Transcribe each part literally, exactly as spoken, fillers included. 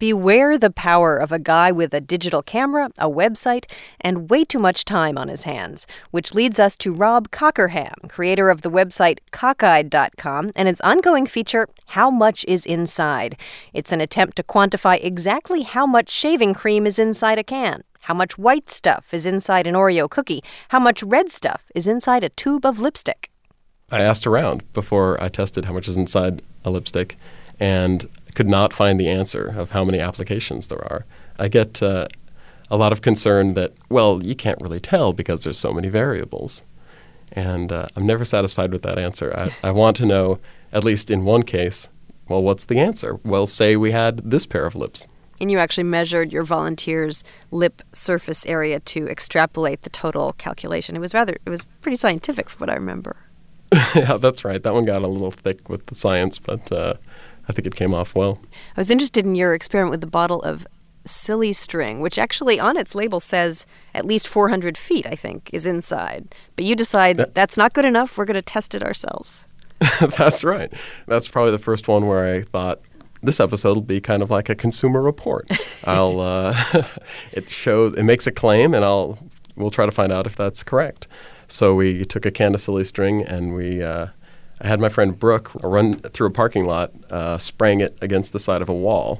Beware the power of a guy with a digital camera, a website, and way too much time on his hands, which leads us to Rob Cockerham, creator of the website cockeyed dot com, and its ongoing feature, How Much Is Inside. It's an attempt to quantify exactly how much shaving cream is inside a can, how much white stuff is inside an Oreo cookie, how much red stuff is inside a tube of lipstick. I asked around before I tested how much is inside a lipstick and could not find the answer of how many applications there are. I get uh, a lot of concern that, well, you can't really tell because there's so many variables. And uh, I'm never satisfied with that answer. I, I want to know, at least in one case, well, what's the answer? Well, say we had this pair of lips. And you actually measured your volunteers' lip surface area to extrapolate the total calculation. It was rather, it was pretty scientific from what I remember. Yeah, that's right. That one got a little thick with the science, but uh, I think it came off well. I was interested in your experiment with the bottle of silly string, which actually on its label says at least four hundred feet, I think, is inside. But you decide that, that's not good enough. We're going to test it ourselves. That's right. That's probably the first one where I thought, this episode will be kind of like a consumer report. I'll uh, it shows it makes a claim, and I'll we'll try to find out if that's correct. So we took a can of silly string, and we uh, I had my friend Brooke run through a parking lot, uh, spraying it against the side of a wall,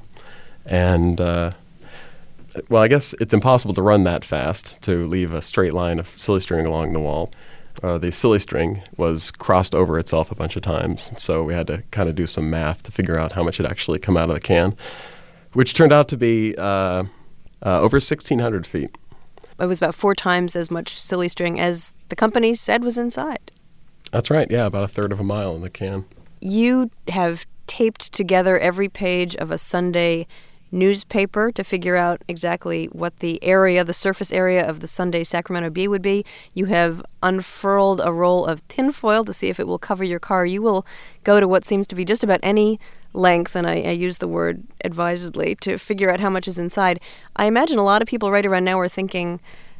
and uh, well, I guess it's impossible to run that fast to leave a straight line of silly string along the wall. Uh, the silly string was crossed over itself a bunch of times, so we had to kind of do some math to figure out how much had actually come out of the can, which turned out to be uh, uh, over sixteen hundred feet. It was about four times as much silly string as the company said was inside. That's right, yeah, about a third of a mile in the can. You have taped together every page of a Sunday newspaper to figure out exactly what the area, the surface area of the Sunday Sacramento Bee would be. You have unfurled a roll of tinfoil to see if it will cover your car. You will go to what seems to be just about any length, and I, I use the word advisedly, to figure out how much is inside. I imagine a lot of people right around now are thinking,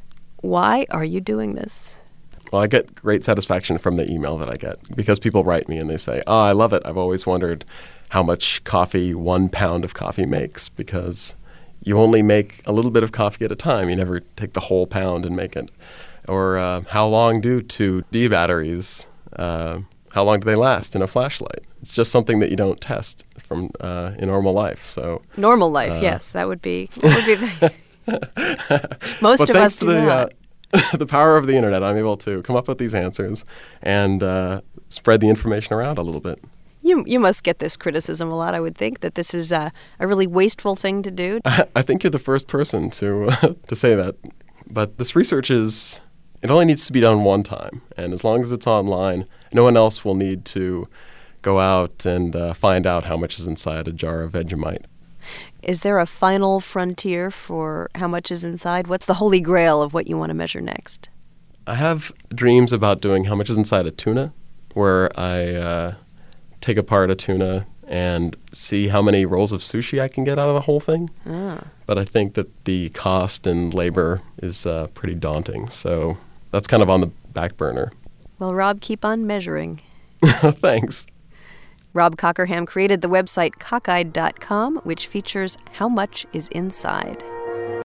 why are you doing this? Well, I get great satisfaction from the email that I get because people write me and they say, oh, I love it. I've always wondered how much coffee one pound of coffee makes because you only make a little bit of coffee at a time. You never take the whole pound and make it. Or uh, how long do two D batteries, uh, how long do they last in a flashlight? It's just something that you don't test from uh, in normal life. So normal life, uh, yes, that would be, that would be the most but of us to do the, not. Uh, the power of the internet, I'm able to come up with these answers and uh, spread the information around a little bit. You you must get this criticism a lot, I would think, that this is a, a really wasteful thing to do. I, I think you're the first person to uh, to say that. But this research is, it only needs to be done one time. And as long as it's online, no one else will need to go out and uh, find out how much is inside a jar of Vegemite. Is there a final frontier for how much is inside? What's the holy grail of what you want to measure next? I have dreams about doing how much is inside a tuna, where I uh, take apart a tuna and see how many rolls of sushi I can get out of the whole thing. Ah. But I think that the cost and labor is uh, pretty daunting, so that's kind of on the back burner. Well, Rob, keep on measuring. Thanks. Rob Cockerham created the website cockeyed dot com, which features How Much Is Inside.